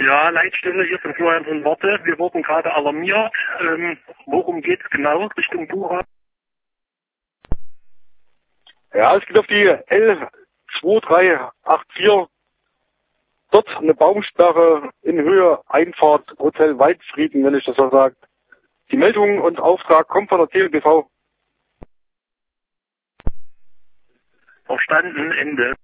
Ja, Leitstelle hier von Florian von Worte. Wir wurden gerade alarmiert. Worum geht es genau Richtung Buchholz? Ja, es geht auf die L2384. Dort eine Baumsperre in Höhe Einfahrt Hotel Weidfrieden, wenn ich das so sage. Die Meldung und Auftrag kommt von der TLBV. Verstanden, Ende.